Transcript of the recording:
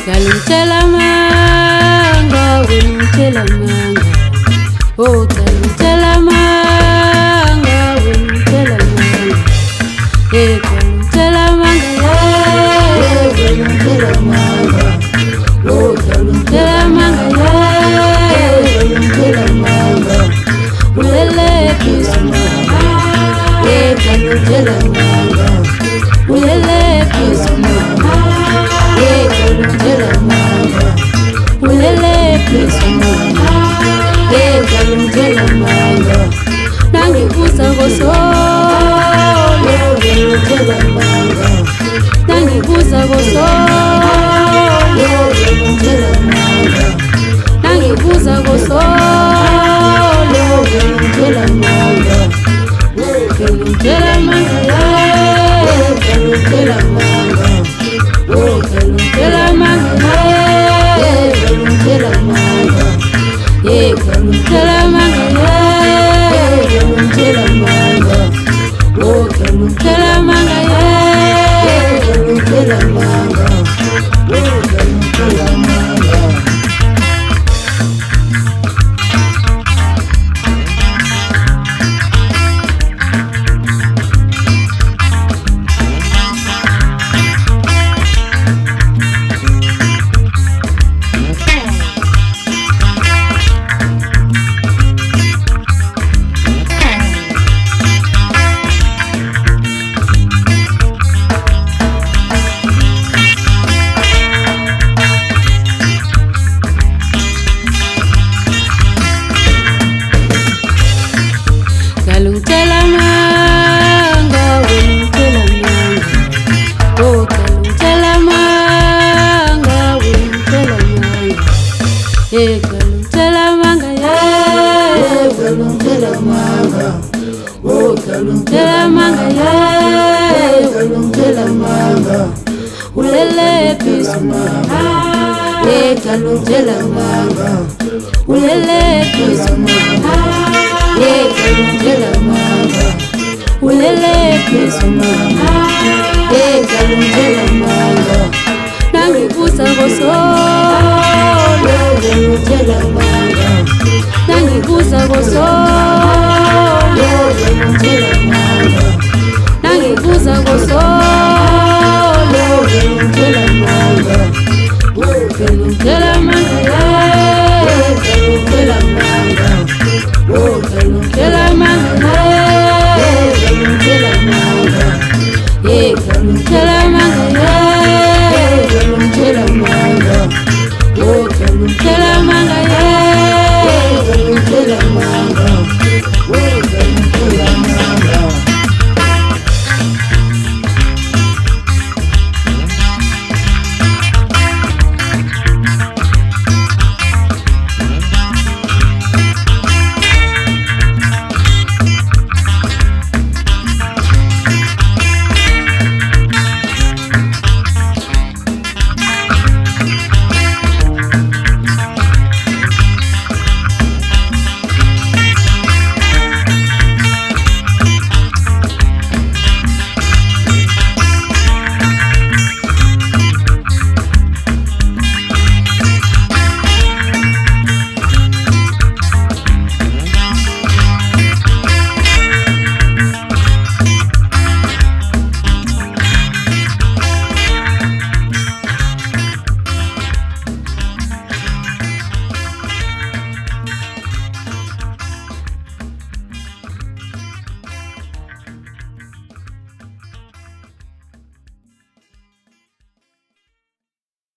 Kalumtela manga, winumtela manga. Oh, kalumtela manga, winumtela manga. Eh, kalumtela manga, yeah, kalumtela manga. Oh, kalumtela manga, yeah, kalumtela manga. Ulele pisma, eh, kalumtela manga. Ulele pisma. Kalumtela manga, ulele pisma. Kalumtela manga, nangibuza ngosolo. Kalumtela manga, nangibuza ngosolo. Kalumtela manga, nangibuza ngosolo. Kalumtela manga, kalumtela manga, kalumtela manga. Oh, kalumtela manga, yeah, kalumtela manga, yeah, kalumtela manga, yeah, kalumtela manga. Oh, kalumtela manga, yeah, kalumtela manga. Oh, kalumtela manga. Kalumtela manga, winumtela manga. Oh, kalumtela manga, winumtela manga. Eh, kalumtela manga, yeah, kalumtela manga. Oh, kalumtela manga, yeah, kalumtela manga. Ulele pisma, eh, kalumtela manga. Ulele pisma. Kalumtela manga, ulele pisma. Kalumtela manga, nangibuza ngosolo. Kalumtela manga, nangibuza ngosolo. Kalumtela